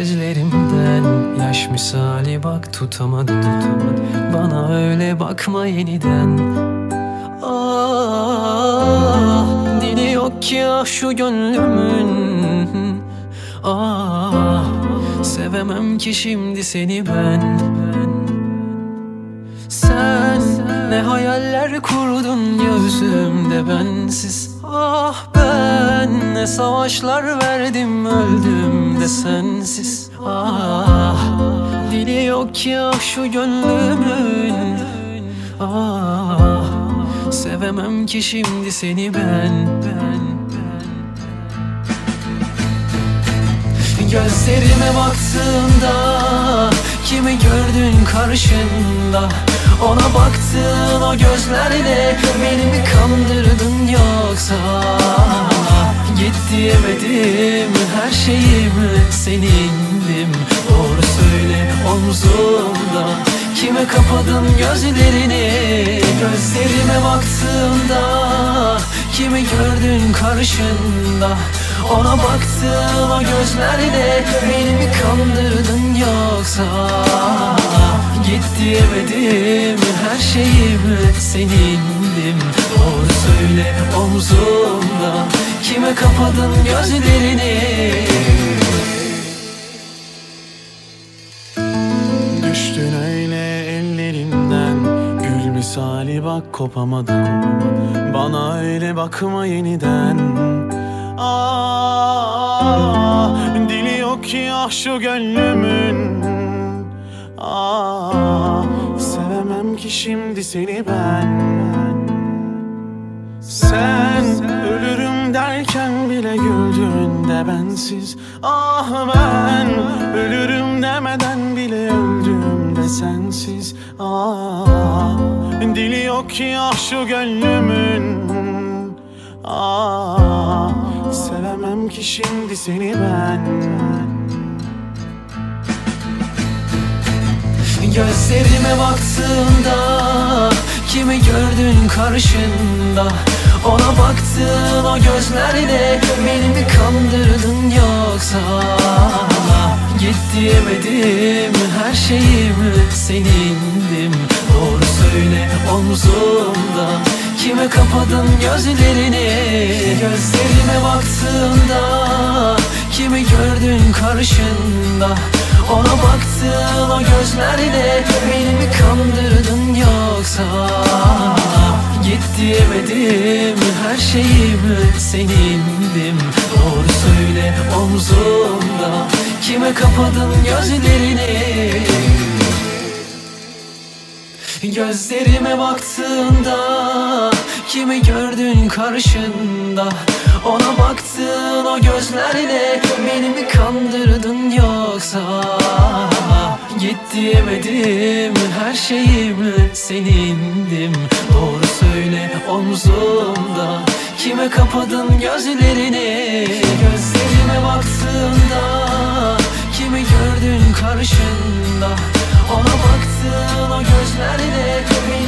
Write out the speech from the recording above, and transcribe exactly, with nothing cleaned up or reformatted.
gözlerimden yaş misali bak tutamadım, tutamadım. Bana öyle bakma yeniden. Ah, dili yok ki ah şu gönlümün. Ah, sevemem ki şimdi seni ben. Sen ne hayaller kurdun gözümde bensiz. Ah ben ne savaşlar verdim öldüm de sensiz. Ah, dili yok ki ah şu gönlümün. Ah, sevemem ki şimdi seni ben, ben. Gözlerime baktığında kimi gördün karşında? Ona baktın o gözlerle beni mi kandırdın yoksa? Git diyemedim her şeyimi senindim. Doğru söyle omzumda kime kapadın gözlerini? Gözlerime baktığında kimi gördün karşında? Ona baktın o gözlerle beni mi kandırdın yoksa? Git diyemedim her şeyimi senindim. Doğru söyle omzumda kime kapadın gözlerini? Düştün öyle ellerimden, gül misali bak kopamadım. Bana öyle bakma yeniden. Ah, dili yok ki ah şu gönlümün. Ah, sevemem ki şimdi seni ben. Sen ölürüm derken bile güldün de bensiz. Ah ben ölürüm demeden bile öldüm de sensiz. Ah, dili yok ki ah şu gönlümün. Ah, sevemem ki şimdi seni ben. Gözlerime baktığında kimi gördün karşında? Ona baktın o gözlerle beni mi kandırdın yoksa? Git diyemedim her şeyimi senindim. Doğru söyle omzumda kime kapadın gözlerini? Gözlerime baktığında kimi gördün karşında? Ona baktın o gözlerle beni mi kandırdın yoksa? Git diyemedim her şeyimi senindim. Doğru söyle omzumda kime kapadın gözlerini? Gözlerime baktığında kimi gördün karşında? Ona baktın o gözlerle beni mi kandırdın yoksa? Git diyemedim her şeyimi senindim. Doğru söyle omzumda kime kapadın gözlerini? Gözlerime baktığında kimi gördün karşında? Ona baktın o gözlerle